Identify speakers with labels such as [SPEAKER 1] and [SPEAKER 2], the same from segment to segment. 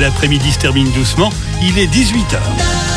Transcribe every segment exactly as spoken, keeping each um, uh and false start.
[SPEAKER 1] l'après-midi se termine doucement. Il est dix-huit heures.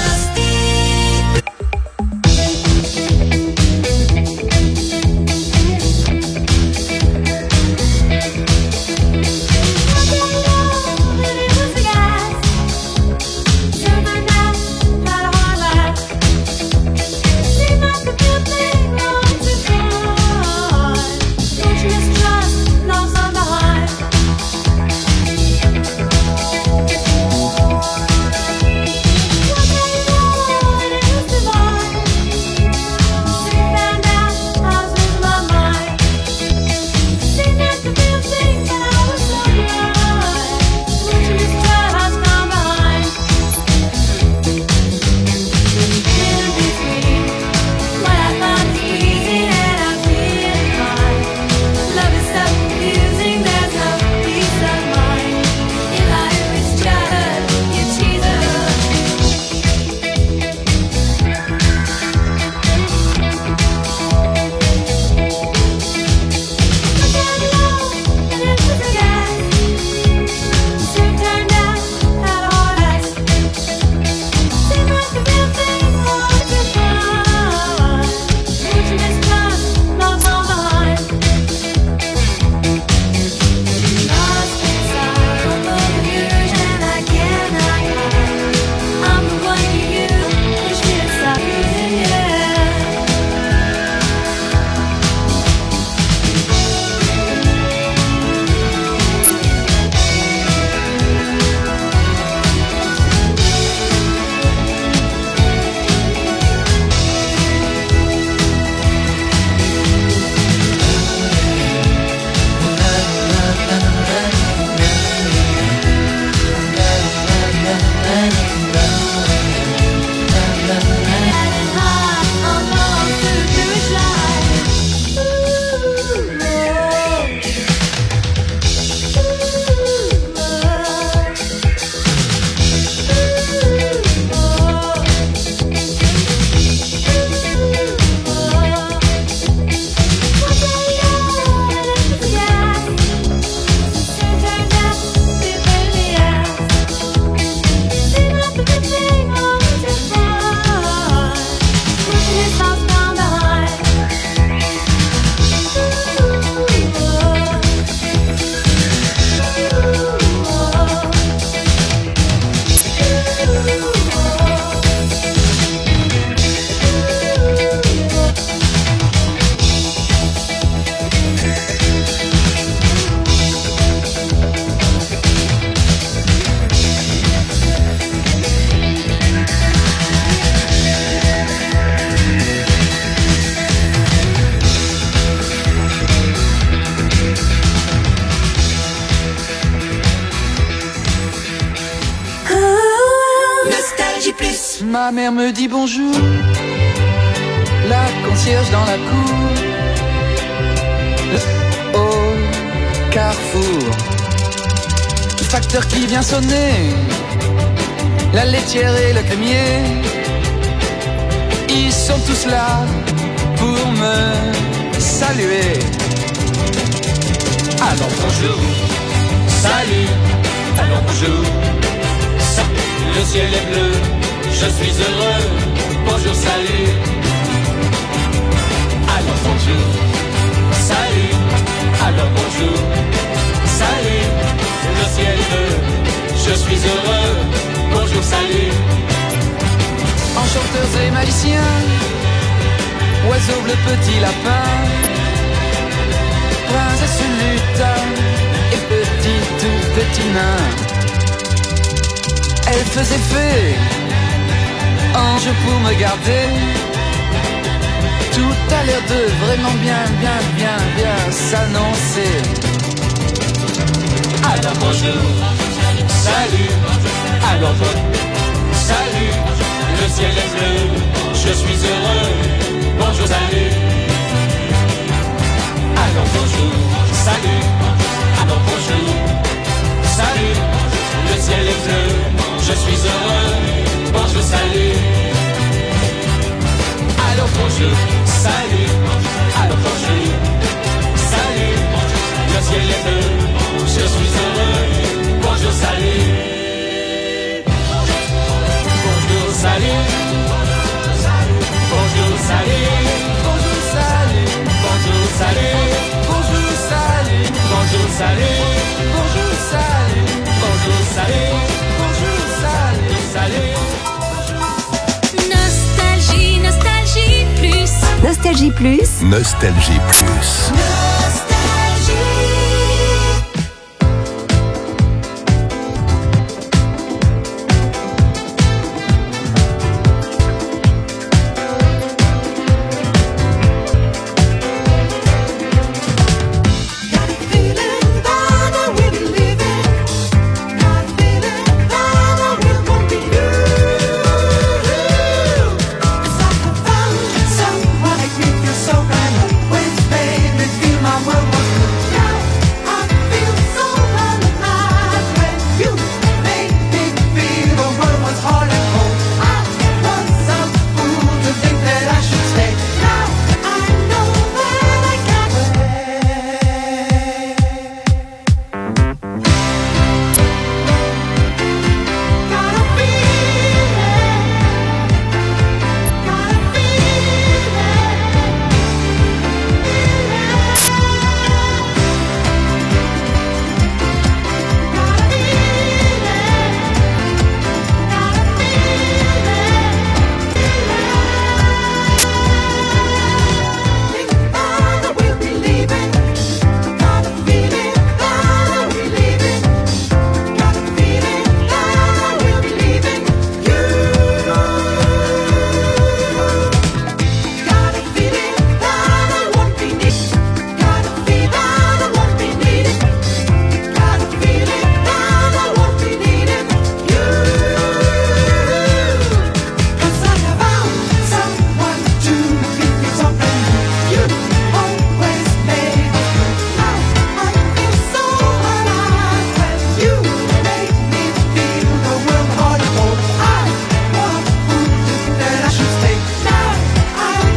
[SPEAKER 2] Ma mère me dit bonjour, la concierge dans la cour, au carrefour, le facteur qui vient sonner, la laitière et le crémier, ils sont tous là pour me saluer.
[SPEAKER 3] Alors bonjour, salut, alors bonjour, salut, le ciel est bleu. Je suis heureux, bonjour, salut. Alors bonjour, salut. Alors bonjour, salut. Le ciel bleu, je suis heureux, bonjour, salut.
[SPEAKER 2] Enchanteurs et magiciens, oiseaux bleus, petits lapins, princesse lutin et petit tout petit nain. Elle faisait fée, ange pour me garder. Tout a l'air de vraiment bien, bien, bien, bien s'annoncer.
[SPEAKER 3] Alors bonjour, salut. Alors bonjour, salut. Le ciel est bleu, je suis heureux, bonjour, salut. Alors bonjour, salut. Alors bonjour, salut. Le ciel est bleu, je suis heureux, bonjour, salut. Alors bonjour, salut. Alors bonjour, salut. Le ciel est bleu, je suis heureux, bonjour, salut.
[SPEAKER 4] Nostalgie Plus.
[SPEAKER 5] Nostalgie Plus.